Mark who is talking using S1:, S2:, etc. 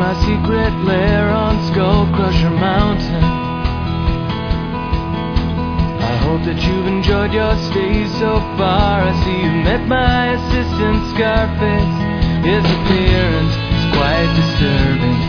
S1: my secret lair on Skull Crusher Mountain. I hope that you've enjoyed your stay so far. I see you met my assistant Scarface. His appearance is quite disturbing.